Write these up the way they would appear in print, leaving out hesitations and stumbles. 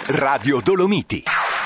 Radio Dolomiti.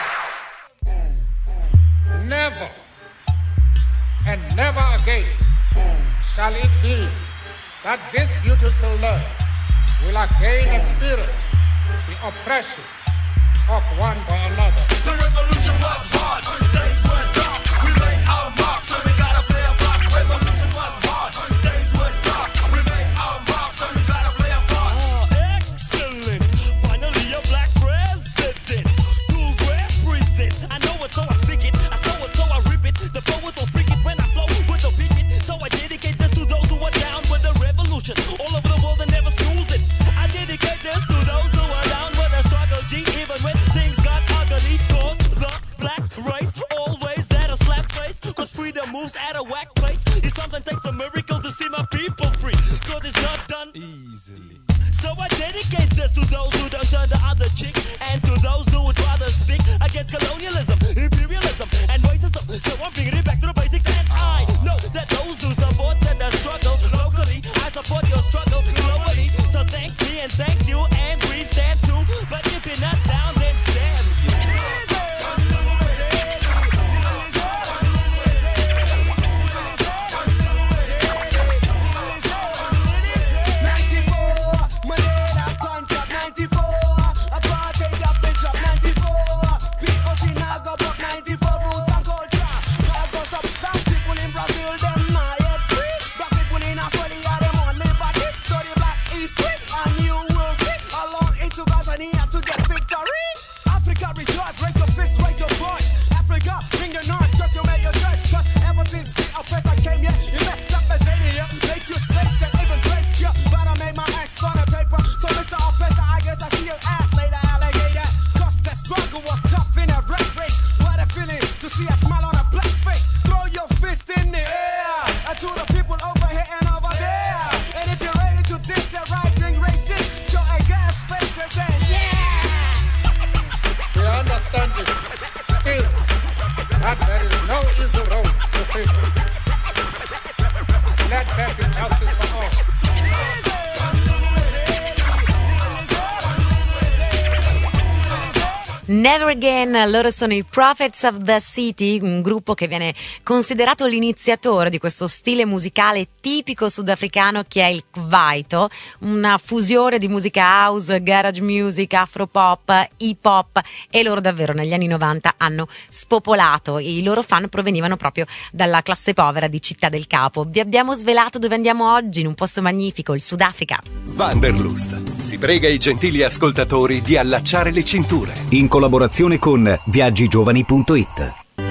Never and never again shall it be that this beautiful land will again experience the oppression of one by another. The revolution was hard, days were dark, we made our mark, so we gotta play a part. Revolution was hard, days were dark, we made our mark, so we gotta play a part. Excellent, finally a black president to represent. I know it, so I speak it, I saw it, so I rip it. The poet don't freak it when I flow with the beat it. So I dedicate this to those who are down with the revolution, all over the world and never snooze it. I dedicate this to those who are down with the struggle, G, even when things got ugly. Cause the black race always at a slap face, cause freedom moves at a whack pace. It sometimes takes a miracle to see my people free, cause it's not done easily. So I dedicate this to those who don't turn the other cheek, and to those who would rather speak against colonialism, imperialism, and racism. So I'm bringing it back to the basics, and I know that those who support the struggle locally, I support your struggle globally. So thank me and thank you, and we stand too. But if you're not down, then damn you. Never Again, loro sono i Prophets of the City, un gruppo che viene considerato l'iniziatore di questo stile musicale tipico sudafricano che è il Kwaito, una fusione di musica house, garage music, afropop, hip hop, e loro davvero negli anni 90 hanno spopolato. I loro fan provenivano proprio dalla classe povera di Città del Capo. Vi abbiamo svelato dove andiamo oggi, in un posto magnifico, il Sudafrica. Wanderlust si prega i gentili ascoltatori di allacciare le cinture. In collaborazione con viaggigiovani.it.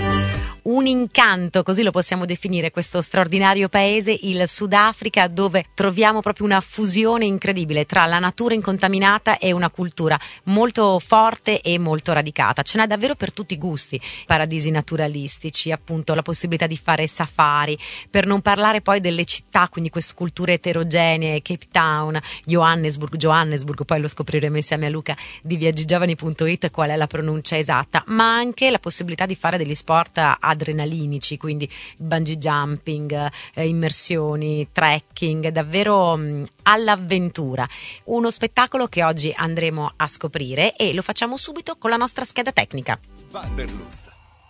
Un incanto, così lo possiamo definire questo straordinario paese, il Sudafrica, dove troviamo proprio una fusione incredibile tra la natura incontaminata e una cultura molto forte e molto radicata. Ce n'è davvero per tutti i gusti, paradisi naturalistici, appunto la possibilità di fare safari, per non parlare poi delle città, quindi queste culture eterogenee, Cape Town, Johannesburg, poi lo scopriremo insieme a Luca di viaggigiovani.it qual è la pronuncia esatta, ma anche la possibilità di fare degli sport adrenalinici, quindi bungee jumping, immersioni, trekking, davvero all'avventura. Uno spettacolo che oggi andremo a scoprire e lo facciamo subito con la nostra scheda tecnica. Wanderlust.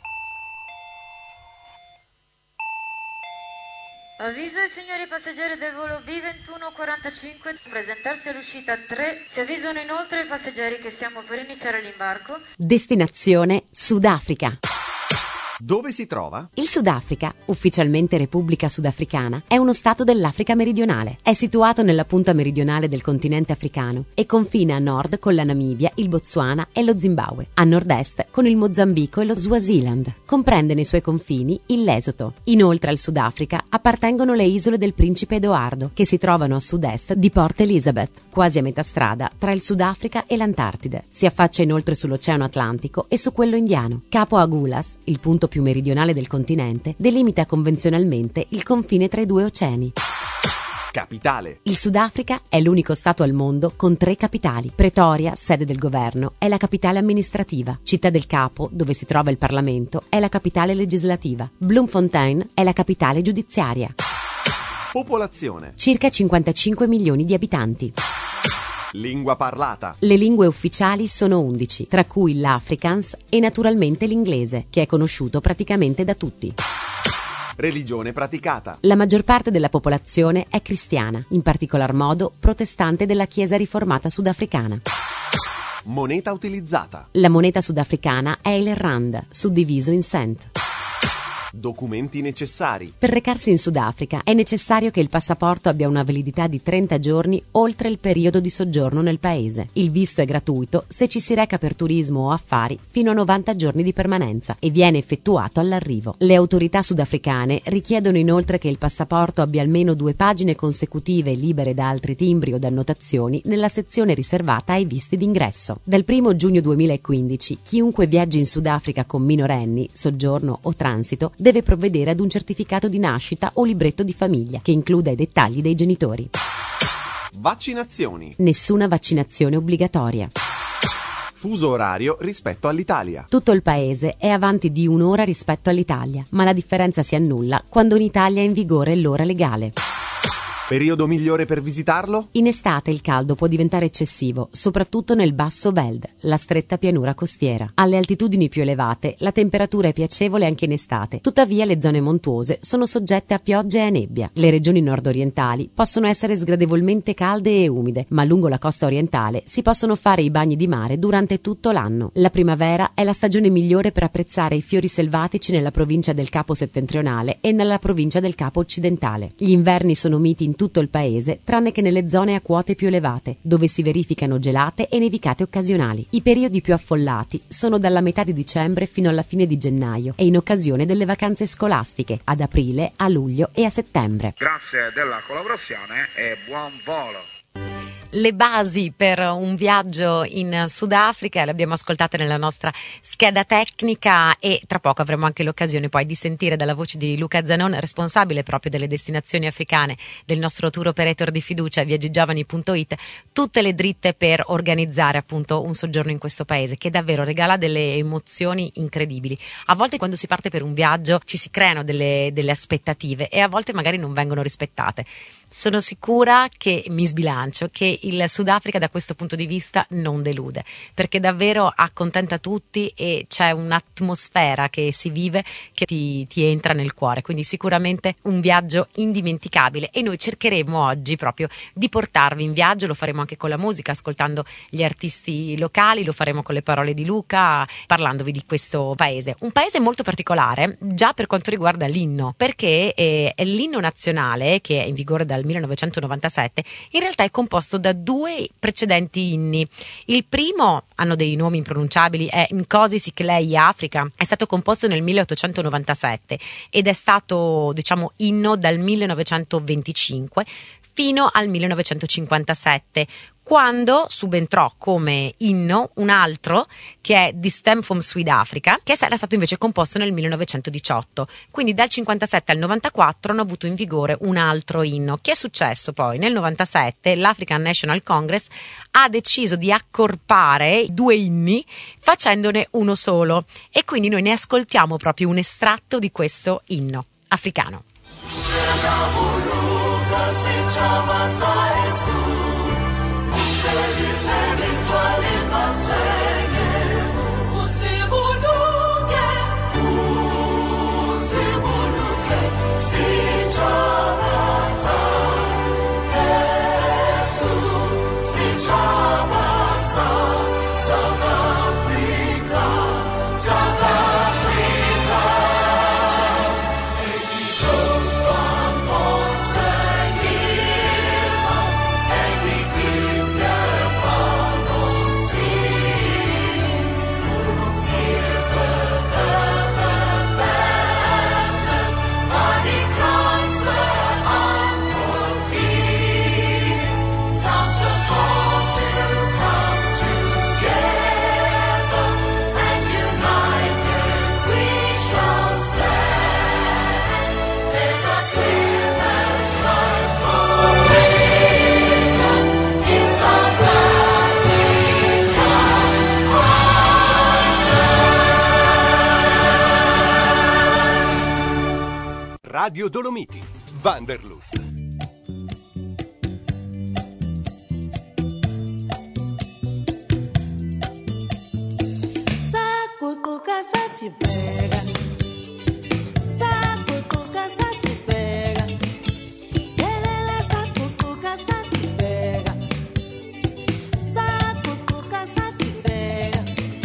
Avviso ai signori passeggeri del volo B2145, presentarsi all'uscita 3. Si avvisano inoltre i passeggeri che stiamo per iniziare l'imbarco. Destinazione Sudafrica. Dove si trova? Il Sudafrica, ufficialmente Repubblica Sudafricana, è uno stato dell'Africa meridionale. È situato nella punta meridionale del continente africano e confina a nord con la Namibia, il Botswana e lo Zimbabwe, a nord-est con il Mozambico e lo Swaziland. Comprende nei suoi confini il Lesotho. Inoltre al Sudafrica appartengono le isole del Principe Edoardo, che si trovano a sud-est di Port Elizabeth, quasi a metà strada tra il Sudafrica e l'Antartide. Si affaccia inoltre sull'Oceano Atlantico e su quello Indiano. Capo Agulhas, il punto più meridionale del continente, delimita convenzionalmente il confine tra i due oceani. Capitale. Il Sudafrica è l'unico stato al mondo con 3 capitali. Pretoria, sede del governo, è la capitale amministrativa. Città del Capo, dove si trova il Parlamento, è la capitale legislativa. Bloemfontein è la capitale giudiziaria. Popolazione. Circa 55 milioni di abitanti. Lingua parlata. Le lingue ufficiali sono 11, tra cui l'Afrikaans e naturalmente l'inglese, che è conosciuto praticamente da tutti. Religione praticata. La maggior parte della popolazione è cristiana, in particolar modo protestante della Chiesa riformata sudafricana. Moneta utilizzata. La moneta sudafricana è il rand, suddiviso in cent. Documenti necessari. Per recarsi in Sudafrica è necessario che il passaporto abbia una validità di 30 giorni oltre il periodo di soggiorno nel paese. Il visto è gratuito se ci si reca per turismo o affari fino a 90 giorni di permanenza e viene effettuato all'arrivo. Le autorità sudafricane richiedono inoltre che il passaporto abbia almeno 2 pagine consecutive libere da altri timbri o da annotazioni nella sezione riservata ai visti d'ingresso. Dal 1 giugno 2015 chiunque viaggi in Sudafrica con minorenni, soggiorno o transito deve provvedere ad un certificato di nascita o libretto di famiglia che includa i dettagli dei genitori. Vaccinazioni. Nessuna vaccinazione obbligatoria. Fuso orario rispetto all'Italia. Tutto il paese è avanti di 1 ora rispetto all'Italia, ma la differenza si annulla quando in Italia è in vigore l'ora legale. Periodo migliore per visitarlo? In estate il caldo può diventare eccessivo, soprattutto nel Basso Veld, la stretta pianura costiera. Alle altitudini più elevate la temperatura è piacevole anche in estate, tuttavia le zone montuose sono soggette a piogge e a nebbia. Le regioni nord-orientali possono essere sgradevolmente calde e umide, ma lungo la costa orientale si possono fare i bagni di mare durante tutto l'anno. La primavera è la stagione migliore per apprezzare i fiori selvatici nella provincia del Capo settentrionale e nella provincia del Capo occidentale. Gli inverni sono miti in tutto il paese, tranne che nelle zone a quote più elevate, dove si verificano gelate e nevicate occasionali. I periodi più affollati sono dalla metà di dicembre fino alla fine di gennaio e in occasione delle vacanze scolastiche, ad aprile, a luglio e a settembre. Grazie della collaborazione e buon volo. Le basi per un viaggio in Sudafrica le abbiamo ascoltate nella nostra scheda tecnica e tra poco avremo anche l'occasione poi di sentire dalla voce di Luca Zanon, responsabile proprio delle destinazioni africane del nostro tour operator di fiducia viaggigiovani.it, tutte le dritte per organizzare appunto un soggiorno in questo paese che davvero regala delle emozioni incredibili. A volte quando si parte per un viaggio ci si creano delle aspettative e a volte magari non vengono rispettate. Sono sicura che mi sbilancio che il Sudafrica da questo punto di vista non delude, perché davvero accontenta tutti e c'è un'atmosfera che si vive che ti entra nel cuore, quindi sicuramente un viaggio indimenticabile e noi cercheremo oggi proprio di portarvi in viaggio. Lo faremo anche con la musica, ascoltando gli artisti locali, lo faremo con le parole di Luca, parlandovi di questo paese, un paese molto particolare già per quanto riguarda l'inno, perché è l'inno nazionale che è in vigore dal 1997, in realtà è composto da 2 precedenti inni. Il primo, hanno dei nomi impronunciabili, è Nkosi Sikelei Africa, è stato composto nel 1897 ed è stato, diciamo, inno dal 1925 fino al 1957, quando subentrò come inno un altro che è Die Stem from Suid-Afrika, che era stato invece composto nel 1918. Quindi dal 57 al 94 hanno avuto in vigore un altro inno. Che è successo poi? Nel 97 l'African National Congress ha deciso di accorpare i 2 inni facendone uno solo e quindi noi ne ascoltiamo proprio un estratto di questo inno africano. Radio Dolomiti, Wanderlust. te pega. Sapucuca só te pega. Elele sapucuca só te pega. Sapucuca só te pega.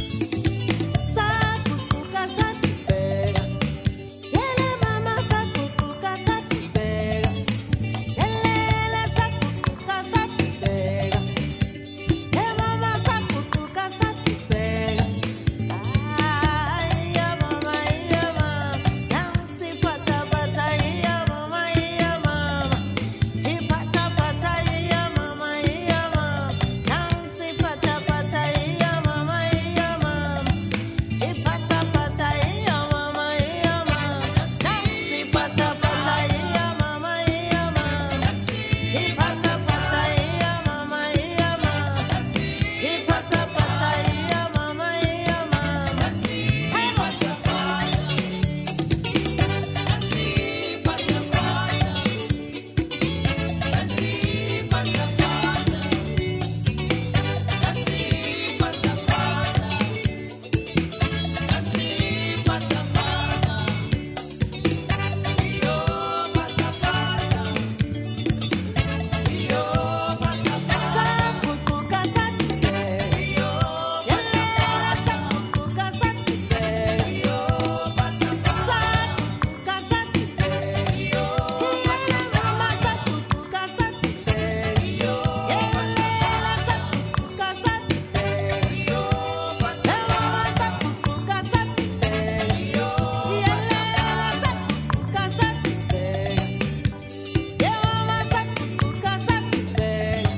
Sapucuca só te pega. Ele mama sapucuca só te pega. Elele sapucuca só te pega. E mama sapucuca só te pega. Ai, a mama, não se pata pata, ia mama, e pata pata, ia mama, não se pata pata, ia mama, e pata pata, ia mama, não se pata pata, ia mama, e pata pata, ia mama, e pata pata, ia mama, sapucuca só te pega. Elele sapucuca só te pega. Sapucuca só te pega. Ele mama sapucuca só te pega. Elele sapucuca só te pega. E mama sapucuca só te pega. Elele sapucuca só te pega. E mama sapucuca só te pega.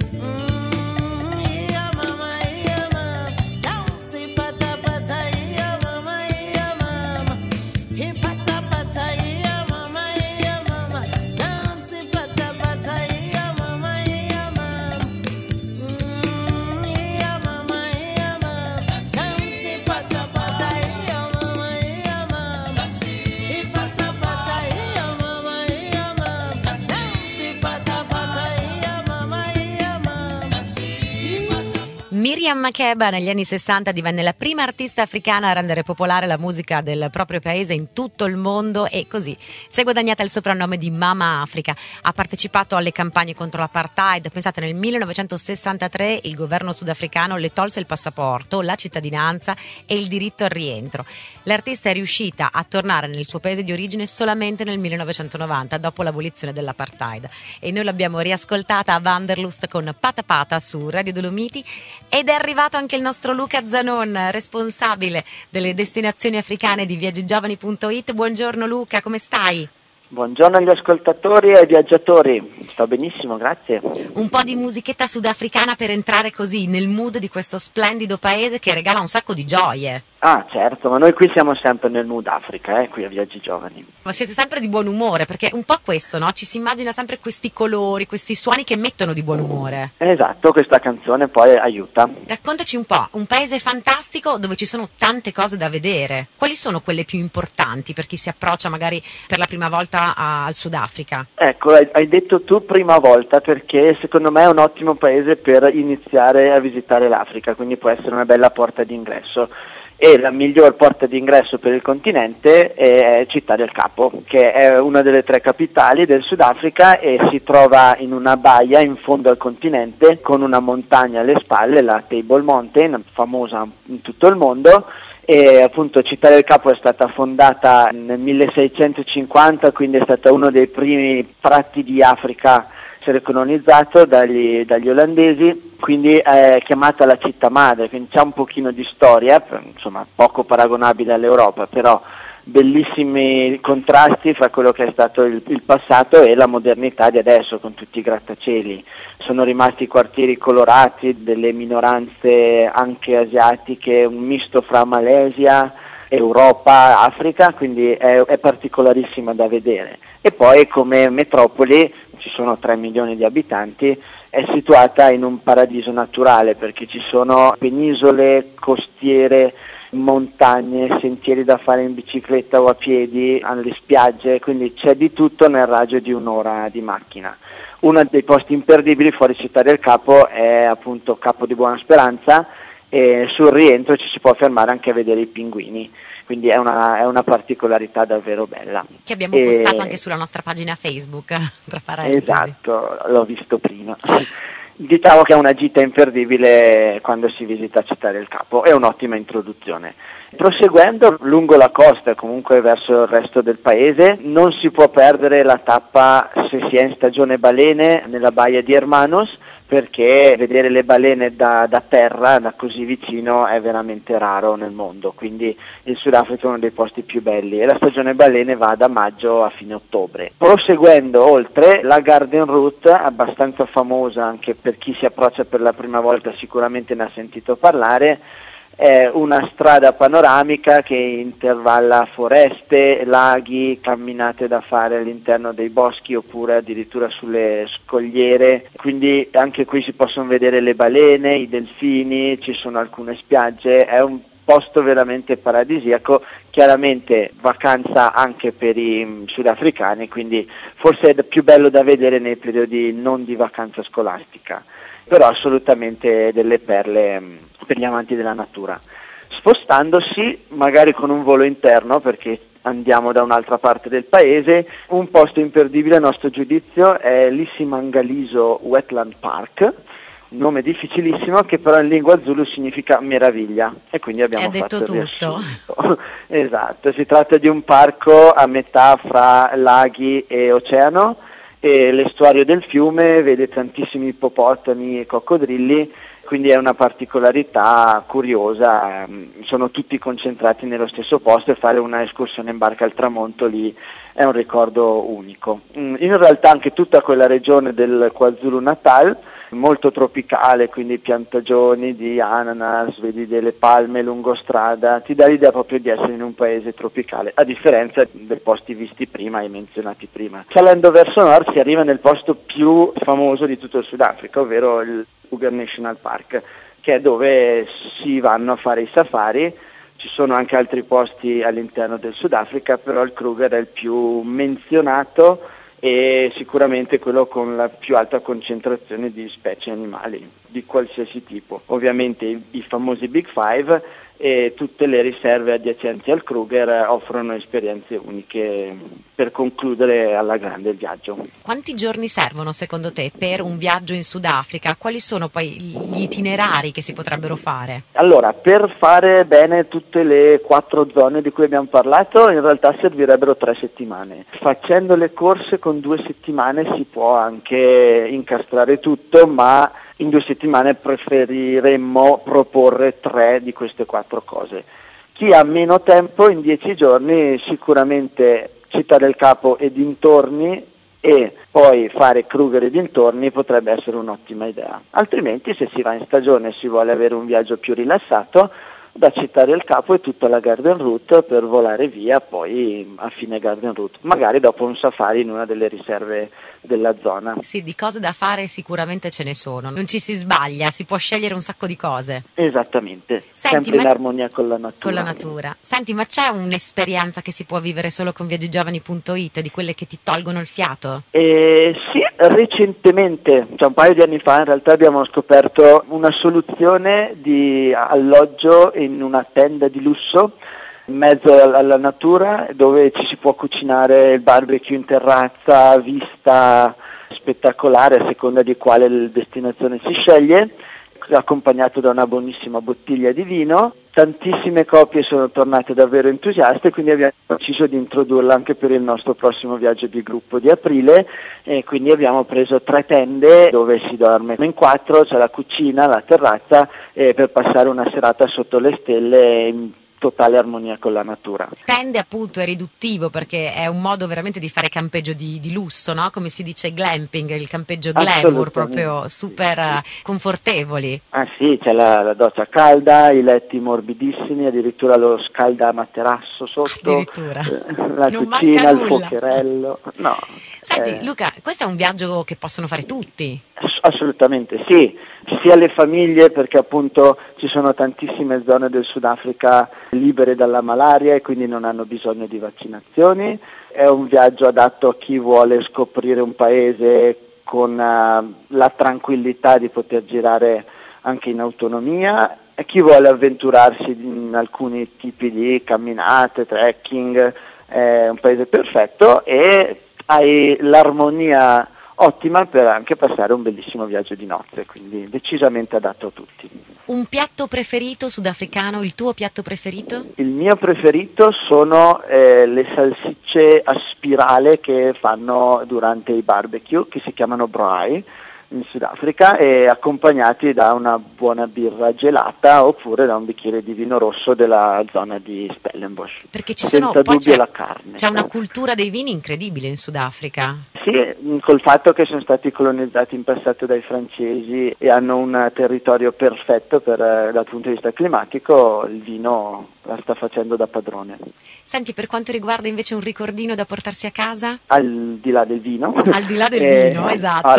Ia mama, não se pata pata, ia mama, e pata pata, ia mama, não se pata pata, ia mama, ia mama, não se pata pata, ia mama, e pata pata, ia mama, não se pata pata, ia mama, Miriam Makeba negli anni 60 divenne la prima artista africana a rendere popolare la musica del proprio paese in tutto il mondo e così si è guadagnata il soprannome di Mama Africa. Ha partecipato alle campagne contro l'apartheid. Pensate, nel 1963 il governo sudafricano le tolse il passaporto, la cittadinanza e il diritto al rientro. L'artista è riuscita a tornare nel suo paese di origine solamente nel 1990, dopo l'abolizione dell'apartheid. E noi l'abbiamo riascoltata a Wanderlust con Pata Pata su Radio Dolomiti. Ed è arrivato anche il nostro Luca Zanon, responsabile delle destinazioni africane di viaggigiovani.it. Buongiorno Luca, come stai? Buongiorno agli ascoltatori e ai viaggiatori, sto benissimo, grazie. Un po' di musichetta sudafricana per entrare così nel mood di questo splendido paese che regala un sacco di gioie. Ah certo, ma noi qui siamo sempre nel mood Africa, qui a Viaggi Giovani. Ma siete sempre di buon umore, perché un po' questo, no? Ci si immagina sempre questi colori, questi suoni che mettono di buon umore. Esatto, questa canzone poi aiuta. Raccontaci un po', un paese fantastico dove ci sono tante cose da vedere. Quali sono quelle più importanti per chi si approccia magari per la prima volta al Sudafrica? Ecco, hai detto tu prima volta, perché secondo me è un ottimo paese per iniziare a visitare l'Africa, quindi può essere una bella porta d'ingresso. E la miglior porta d'ingresso per il continente è Città del Capo, che è una delle 3 capitali del Sudafrica e si trova in una baia in fondo al continente con una montagna alle spalle, la Table Mountain, famosa in tutto il mondo. E appunto Città del Capo è stata fondata nel 1650, quindi è stata uno dei primi tratti di Africa essere colonizzato dagli olandesi, quindi è chiamata la città madre, quindi c'è un pochino di storia, insomma poco paragonabile all'Europa, però bellissimi contrasti fra quello che è stato il passato e la modernità di adesso, con tutti i grattacieli. Sono rimasti quartieri colorati, delle minoranze anche asiatiche, un misto fra Malesia, Europa, Africa, quindi è particolarissima da vedere. E poi come metropoli, ci sono 3 milioni di abitanti, è situata in un paradiso naturale perché ci sono penisole, costiere, montagne, sentieri da fare in bicicletta o a piedi, alle spiagge, quindi c'è di tutto nel raggio di un'ora di macchina. Uno dei posti imperdibili fuori Città del Capo è appunto Capo di Buona Speranza, e sul rientro ci si può fermare anche a vedere i pinguini, quindi è una particolarità davvero bella. Che abbiamo postato anche sulla nostra pagina Facebook, tra parentesi. Esatto, l'ho visto prima. Diciamo che è una gita imperdibile quando si visita Città del Capo, è un'ottima introduzione. Proseguendo lungo la costa e comunque verso il resto del paese, non si può perdere la tappa, se si è in stagione balene, nella baia di Hermanos, perché vedere le balene da terra, da così vicino, è veramente raro nel mondo, quindi il Sudafrica è uno dei posti più belli e la stagione balene va da maggio a fine ottobre. Proseguendo oltre, la Garden Route, abbastanza famosa anche per chi si approccia per la prima volta, sicuramente ne ha sentito parlare. È una strada panoramica che intervalla foreste, laghi, camminate da fare all'interno dei boschi oppure addirittura sulle scogliere, quindi anche qui si possono vedere le balene, i delfini, ci sono alcune spiagge, è un posto veramente paradisiaco, chiaramente vacanza anche per i sudafricani, quindi forse è più bello da vedere nei periodi non di vacanza scolastica, però assolutamente delle perle per gli amanti della natura. Spostandosi magari con un volo interno, perché andiamo da un'altra parte del paese, un posto imperdibile a nostro giudizio è l'Isimangaliso Wetland Park, un nome difficilissimo che però in lingua Zulu significa meraviglia, e quindi abbiamo fatto detto il tutto. riassunto. Esatto, si tratta di un parco a metà fra laghi e oceano, e l'estuario del fiume vede tantissimi ippopotami e coccodrilli, quindi è una particolarità curiosa, sono tutti concentrati nello stesso posto e fare una escursione in barca al tramonto lì è un ricordo unico. In realtà anche tutta quella regione del KwaZulu-Natal, molto tropicale, quindi piantagioni di ananas, vedi delle palme lungo strada, ti dà l'idea proprio di essere in un paese tropicale, a differenza dei posti visti prima e menzionati prima. Salendo verso nord si arriva nel posto più famoso di tutto il Sudafrica, ovvero il Kruger National Park, che è dove si vanno a fare i safari. Ci sono anche altri posti all'interno del Sudafrica, però il Kruger è il più menzionato e sicuramente quello con la più alta concentrazione di specie animali di qualsiasi tipo. Ovviamente i famosi Big Five e tutte le riserve adiacenti al Kruger offrono esperienze uniche per concludere alla grande il viaggio. Quanti giorni servono secondo te per un viaggio in Sudafrica? Quali sono poi gli itinerari che si potrebbero fare? Allora, per fare bene tutte le 4 zone di cui abbiamo parlato, in realtà servirebbero 3 settimane. Facendo le corse con 2 settimane si può anche incastrare tutto, ma in 2 settimane preferiremmo proporre 3 di queste 4 cose. Chi ha meno tempo, in 10 giorni sicuramente Città del Capo e dintorni, e poi fare Kruger e dintorni potrebbe essere un'ottima idea. Altrimenti, se si va in stagione e si vuole avere un viaggio più rilassato, da Città del Capo è tutta la Garden Route per volare via poi a fine Garden Route, magari dopo un safari in una delle riserve della zona. Sì, di cose da fare sicuramente ce ne sono, non ci si sbaglia, si può scegliere un sacco di cose. Esattamente, Senti, sempre in armonia con la natura. Con la natura. Senti, ma c'è un'esperienza che si può vivere solo con viaggigiovani.it, di quelle che ti tolgono il fiato? Sì, recentemente, cioè un paio di anni fa in realtà abbiamo scoperto una soluzione di alloggio in una tenda di lusso in mezzo alla natura, dove ci si può cucinare il barbecue in terrazza, vista spettacolare a seconda di quale destinazione si sceglie, accompagnato da una buonissima bottiglia di vino. Tantissime coppie sono tornate davvero entusiaste, quindi abbiamo deciso di introdurla anche per il nostro prossimo viaggio di gruppo di aprile, e quindi abbiamo preso 3 tende dove si dorme in 4, c'è la cucina, la terrazza, per passare una serata sotto le stelle in totale armonia con la natura. Tende appunto è riduttivo, perché è un modo veramente di fare campeggio di lusso, no? Come si dice glamping, il campeggio glamour, proprio super confortevoli. Ah sì, c'è la doccia calda, i letti morbidissimi, addirittura lo scalda materasso sotto, addirittura. La Non cucina, manca il nulla. fuocherello. No. Senti Luca, questo è un viaggio che possono fare tutti? Assolutamente sì, sia le famiglie, perché appunto ci sono tantissime zone del Sudafrica libere dalla malaria e quindi non hanno bisogno di vaccinazioni. È un viaggio adatto a chi vuole scoprire un paese con la tranquillità di poter girare anche in autonomia, e chi vuole avventurarsi in alcuni tipi di camminate, trekking, è un paese perfetto e hai l'armonia ottima per anche passare un bellissimo viaggio di nozze, quindi decisamente adatto a tutti. Un piatto preferito sudafricano, il tuo piatto preferito? Il mio preferito sono le salsicce a spirale che fanno durante i barbecue, che si chiamano braai in Sudafrica, e accompagnati da una buona birra gelata oppure da un bicchiere di vino rosso della zona di Stellenbosch. Perché ci senza sono, poi dubbio la carne. c'è una cultura dei vini incredibile in Sudafrica. Sì, col fatto che sono stati colonizzati in passato dai francesi e hanno un territorio perfetto dal punto di vista climatico, il vino la sta facendo da padrone. Senti, per quanto riguarda invece un ricordino da portarsi a casa? Al di là del vino. Al di là del vino, esatto.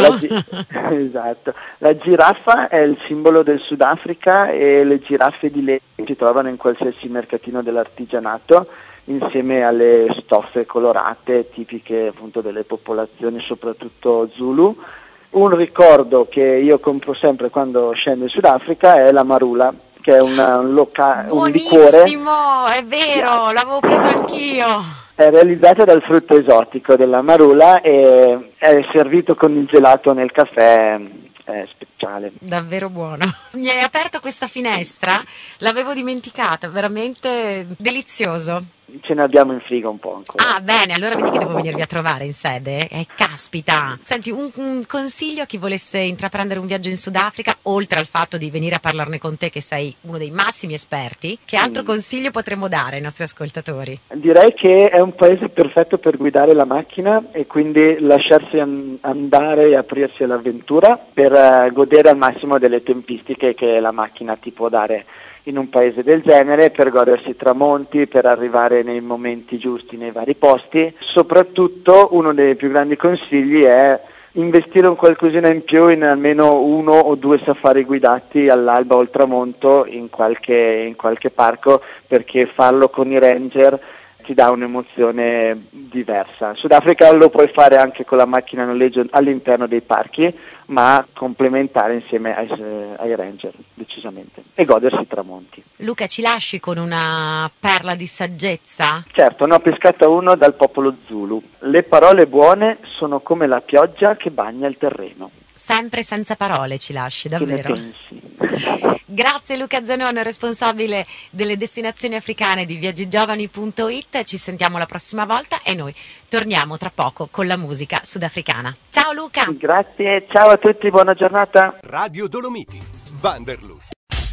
Esatto. La giraffa è il simbolo del Sudafrica e le giraffe di legno si trovano in qualsiasi mercatino dell'artigianato, insieme alle stoffe colorate tipiche appunto delle popolazioni, soprattutto Zulu. Un ricordo che io compro sempre quando scendo in Sudafrica è la marula, che è un liquore. Buonissimo, è vero, l'avevo preso anch'io. È realizzata dal frutto esotico della marula e è servito con il gelato nel caffè, è speciale. Davvero buono. Mi hai aperto questa finestra, l'avevo dimenticata, veramente delizioso. Ce ne abbiamo in frigo un po' ancora. Ah, bene, allora vedi che devo venirvi a trovare in sede? Caspita! Senti, un consiglio a chi volesse intraprendere un viaggio in Sudafrica, oltre al fatto di venire a parlarne con te, che sei uno dei massimi esperti, che altro consiglio potremmo dare ai nostri ascoltatori? Direi che è un paese perfetto per guidare la macchina e quindi lasciarsi andare e aprirsi all'avventura per godere al massimo delle tempistiche che la macchina ti può dare in un paese del genere, per godersi i tramonti, per arrivare nei momenti giusti nei vari posti. Soprattutto uno dei più grandi consigli è investire un qualcosina in più in almeno 1 o 2 safari guidati all'alba o al tramonto in qualche parco, perché farlo con i ranger ti dà un'emozione diversa. Sudafrica lo puoi fare anche con la macchina a noleggio all'interno dei parchi, ma complementare insieme ai ranger, decisamente, e godersi i tramonti. Luca, ci lasci con una perla di saggezza? Certo, ne ho pescata uno dal popolo Zulu. Le parole buone sono come la pioggia che bagna il terreno. Sempre senza parole ci lasci, davvero. Che ne pensi? Grazie Luca Zanone, responsabile delle destinazioni africane di viaggigiovani.it. Ci sentiamo la prossima volta e noi torniamo tra poco con la musica sudafricana. Ciao Luca! Grazie, ciao a tutti, buona giornata. Radio Dolomiti, Wanderlust.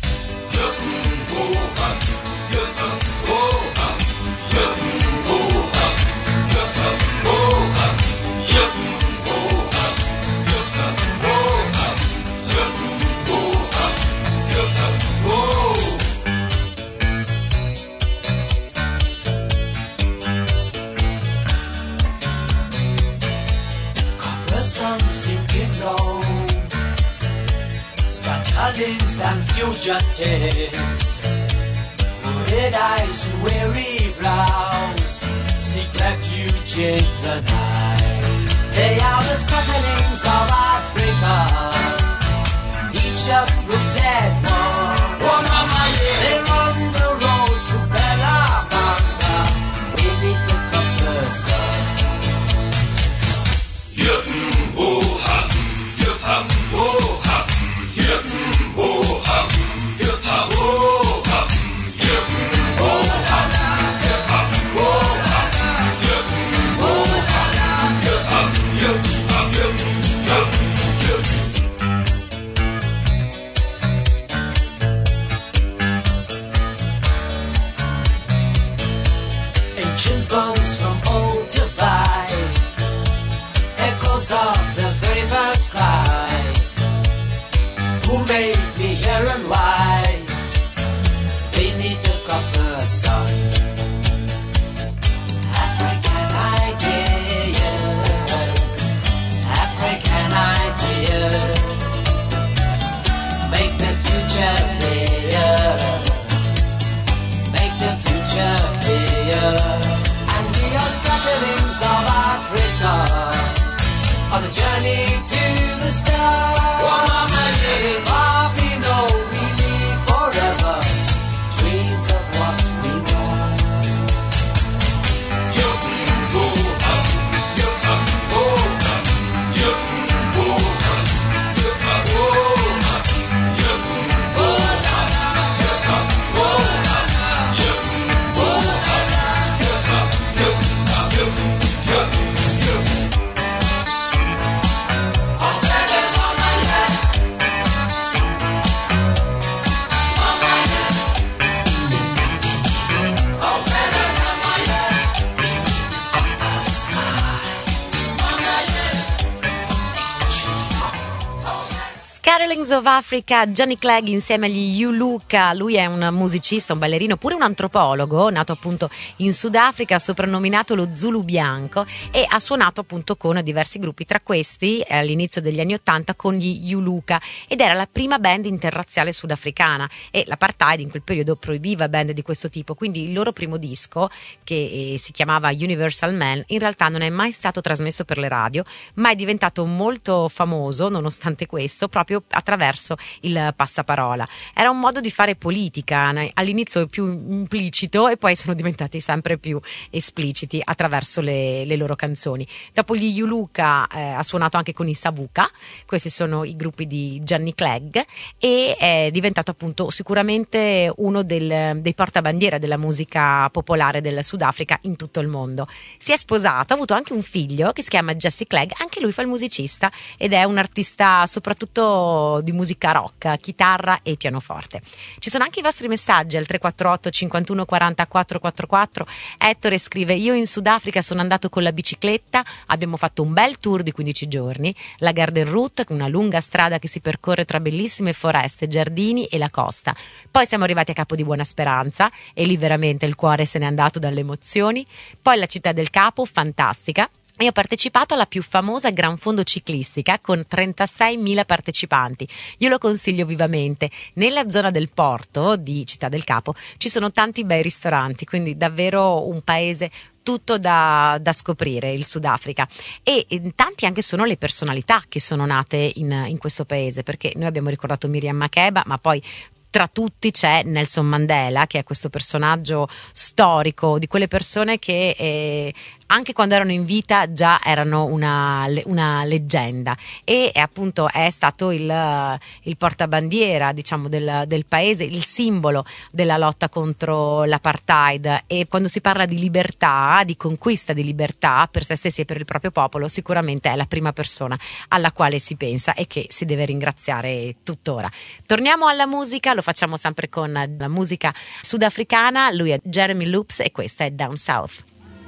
Scatterlings and fugitives, hooded eyes and weary brows, seek refuge in the night. They are the scatterlings of Africa, each uprooted one. They run the road to Bella Banda, beneath the copper sun. Songs of Africa, Johnny Clegg insieme agli Yuluka. Lui è un musicista, un ballerino, pure un antropologo, nato appunto in Sudafrica, soprannominato lo Zulu bianco, e ha suonato appunto con diversi gruppi, tra questi all'inizio degli anni '80 con gli Yuluka, ed era la prima band interrazziale sudafricana, e l'apartheid in quel periodo proibiva band di questo tipo, quindi il loro primo disco, che si chiamava Universal Man, in realtà non è mai stato trasmesso per le radio, ma è diventato molto famoso nonostante questo proprio attraverso il passaparola. Era un modo di fare politica, all'inizio più implicito e poi sono diventati sempre più espliciti attraverso le loro canzoni. Dopo gli Yuluka ha suonato anche con i Savuka, questi sono i gruppi di Johnny Clegg, e è diventato appunto sicuramente uno dei portabandiera della musica popolare del Sudafrica in tutto il mondo. Si è sposato, ha avuto anche un figlio che si chiama Jesse Clegg, anche lui fa il musicista ed è un artista soprattutto di musica rock, chitarra e pianoforte. Ci sono anche i vostri messaggi al 348 51 40 444. Ettore scrive: io in Sudafrica sono andato con la bicicletta, abbiamo fatto un bel tour di 15 giorni, la Garden Route, una lunga strada che si percorre tra bellissime foreste, giardini e la costa. Poi siamo arrivati a Capo di Buona Speranza e lì veramente il cuore se n'è andato dalle emozioni. Poi la Città del Capo, fantastica. E ho partecipato alla più famosa Gran Fondo ciclistica con 36.000 partecipanti. Io lo consiglio vivamente. Nella zona del porto di Città del Capo ci sono tanti bei ristoranti, quindi davvero un paese tutto da scoprire, il Sudafrica. E tanti anche sono le personalità che sono nate in questo paese, perché noi abbiamo ricordato Miriam Makeba, ma poi tra tutti c'è Nelson Mandela, che è questo personaggio storico di quelle persone che anche quando erano in vita già erano una leggenda, e appunto è stato il portabandiera, diciamo, del paese, il simbolo della lotta contro l'apartheid. E quando si parla di libertà, di conquista di libertà per se stessi e per il proprio popolo, sicuramente è la prima persona alla quale si pensa e che si deve ringraziare tuttora. Torniamo alla musica, lo facciamo sempre con la musica sudafricana. Lui è Jeremy Loops e questa è Down South.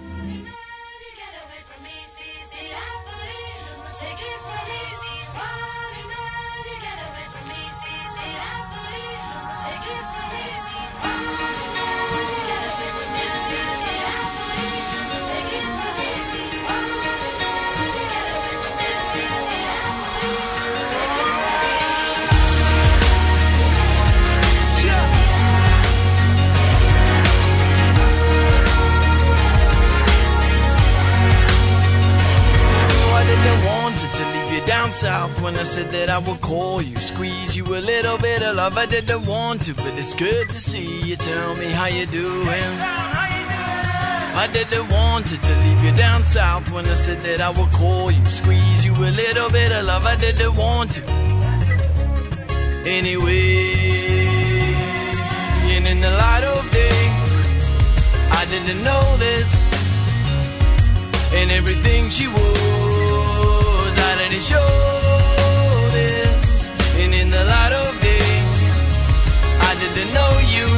Down south when I said that I would call you, squeeze you a little bit of love. I didn't want to, but it's good to see you. Tell me how you doing. I didn't want to leave you down south when I said that I would call you, squeeze you a little bit of love. I didn't want to. Anyway, and in the light of day, I didn't know this, and everything she was, I didn't show this, and in the light of day, I didn't know you,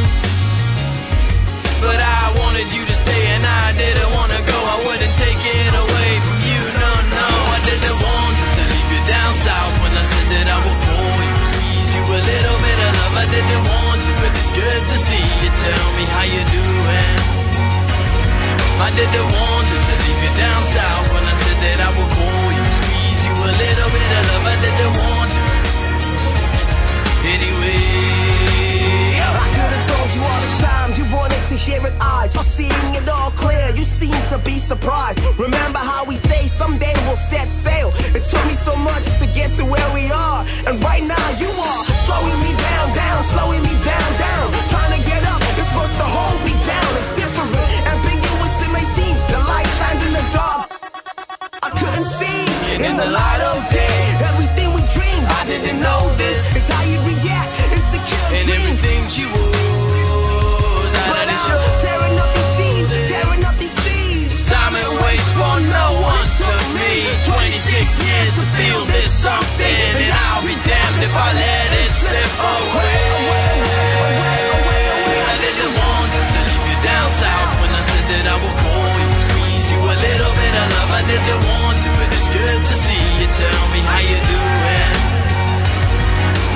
but I wanted you to stay, and I didn't want to go. I wouldn't take it away from you, no, no. I didn't want to leave you down south when I said that I would call you, squeeze you a little bit of love. I didn't want to, but it's good to see you. Tell me how you doing. I didn't want to leave you down south when I said that I would call you, squeeze you a little bit of love. I didn't want to. Anyway, I could have told you all the time you wanted to hear it. Eyes are seeing it all clear. You seem to be surprised. Remember how we say someday we'll set sail. It took me so much to get to where we are, and right now you are slowing me down, down, slowing me down, down. Trying to get up, it's supposed to hold me down. It's different, ambiguous it may seem. The light shines in the dark. I couldn't see in the light of day. Everything we dreamed, I didn't know this. It's how you react, insecure and dreams. Everything she was, I didn't show. Tearing up the seas, tearing up these seas. Time and waste for no one took me 26 years to feel this something, and I'll be damned if I let it slip away.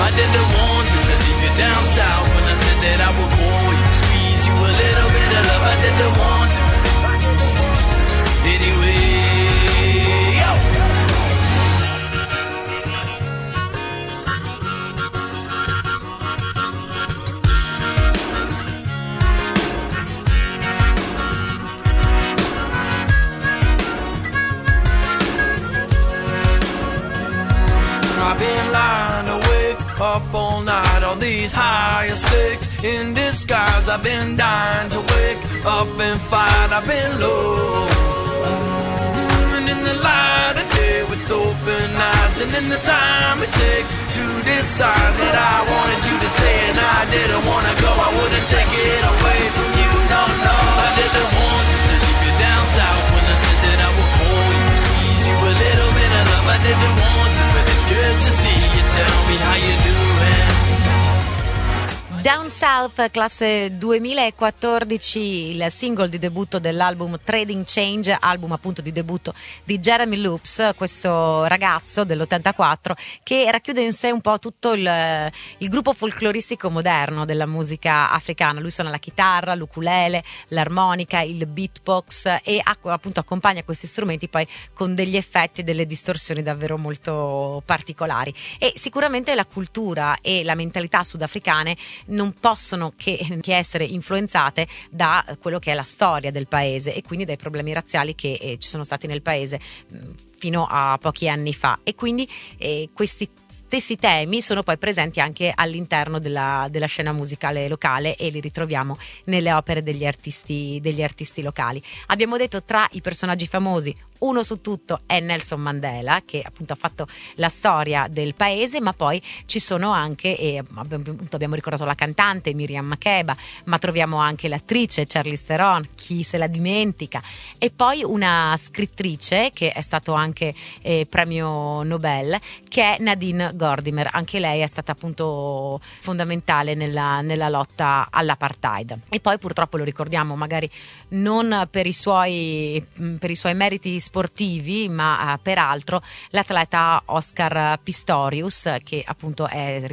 I didn't want to leave you down south when I said that I would pour you, squeeze you a little bit of love. I didn't want to. Anyway, yo. I've been lying awake up all night, all these higher stakes in disguise. I've been dying to wake up and fight. I've been low, and in the light of day with open eyes, and in the time it takes to decide that I wanted you to stay and I didn't want to go. I wouldn't take it away from you, no, no. I didn't want to leave you down south when I said that I would pour you, squeeze you a little bit of love. I didn't want to, but it's good to see you. Tell me how you doing. Down South, classe 2014, il singolo di debutto dell'album Trading Change, album appunto di debutto di Jeremy Loops, questo ragazzo dell'84 che racchiude in sé un po' tutto il gruppo folcloristico moderno della musica africana. Lui suona la chitarra, l'ukulele, l'armonica, il beatbox e appunto accompagna questi strumenti poi con degli effetti e delle distorsioni davvero molto particolari. E sicuramente la cultura e la mentalità sudafricane non possono che essere influenzate da quello che è la storia del paese e quindi dai problemi razziali che ci sono stati nel paese fino a pochi anni fa, e quindi questi stessi temi sono poi presenti anche all'interno della scena musicale locale e li ritroviamo nelle opere degli artisti locali. Abbiamo detto tra i personaggi famosi uno su tutto è Nelson Mandela, che appunto ha fatto la storia del paese, ma poi ci sono anche, abbiamo ricordato la cantante Miriam Makeba, ma troviamo anche l'attrice Charlize Theron, chi se la dimentica, e poi una scrittrice che è stato anche premio Nobel, che è Nadine Gordimer. Anche lei è stata appunto fondamentale nella lotta all'apartheid. E poi purtroppo lo ricordiamo magari non per i suoi meriti sportivi, ma peraltro l'atleta Oscar Pistorius, che appunto è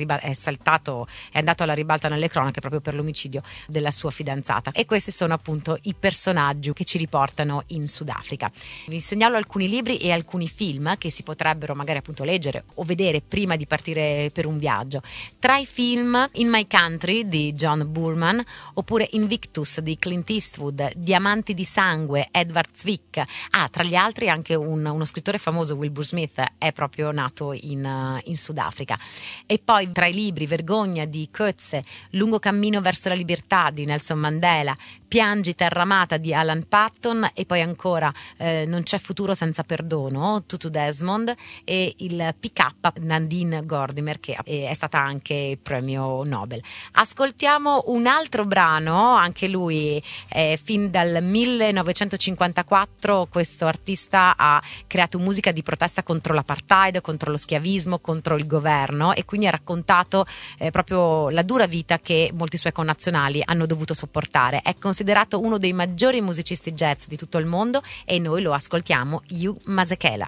andato alla ribalta nelle cronache proprio per l'omicidio della sua fidanzata. E questi sono appunto i personaggi che ci riportano in Sudafrica. Vi segnalo alcuni libri e alcuni film che si potrebbero magari appunto leggere o vedere prima di partire per un viaggio. Tra i film, In My Country di John Boorman, oppure Invictus di Clint Eastwood, Diamanti di sangue Edward Zwick. Tra gli altri anche uno scrittore famoso, Wilbur Smith, è proprio nato in Sudafrica. E poi tra i libri, Vergogna di Coetzee, Lungo cammino verso la libertà di Nelson Mandela, Piangi terra amata di Alan Patton, e poi ancora Non c'è futuro senza perdono, Tutu Desmond, e il PK Nadine Gordimer, che è stata anche premio Nobel. Ascoltiamo un altro brano, anche lui fin dal 1954 questo artista ha creato musica di protesta contro l'apartheid, contro lo schiavismo, contro il governo, e quindi ha raccontato proprio la dura vita che molti suoi connazionali hanno dovuto sopportare. È considerato uno dei maggiori musicisti jazz di tutto il mondo e noi lo ascoltiamo, Hugh Masekela.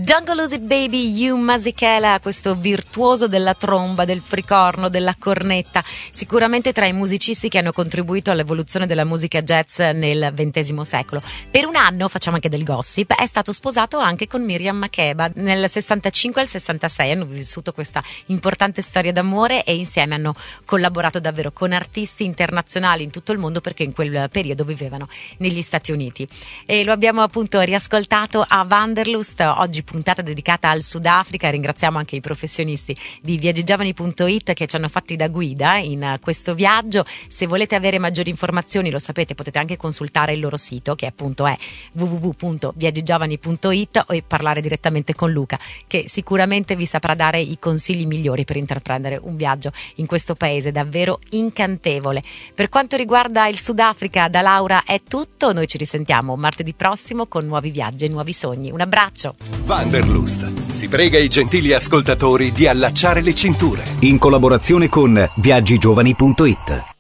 Don't Go Lose It Baby, Hugh Masekela, questo virtuoso della tromba, del fricorno, della cornetta, sicuramente tra i musicisti che hanno contribuito all'evoluzione della musica jazz nel XX secolo. Per un anno, facciamo anche del gossip, è stato sposato anche con Miriam Makeba. Nel 65 e il 66 hanno vissuto questa importante storia d'amore e insieme hanno collaborato davvero con artisti internazionali in tutto il mondo, perché in quel periodo vivevano negli Stati Uniti. E lo abbiamo appunto riascoltato a Wanderlust, oggi puntata dedicata al Sudafrica. Ringraziamo anche i professionisti di viaggigiovani.it che ci hanno fatti da guida in questo viaggio. Se volete avere maggiori informazioni, lo sapete, potete anche consultare il loro sito, che appunto è www.viaggigiovani.it, e parlare direttamente con Luca, che sicuramente vi saprà dare i consigli migliori per intraprendere un viaggio in questo paese davvero incantevole. Per quanto riguarda il Sudafrica, da Laura è tutto. Noi ci risentiamo martedì prossimo con nuovi viaggi e nuovi sogni. Un abbraccio. Wanderlust si prega i gentili ascoltatori di allacciare le cinture. In collaborazione con viaggigiovani.it.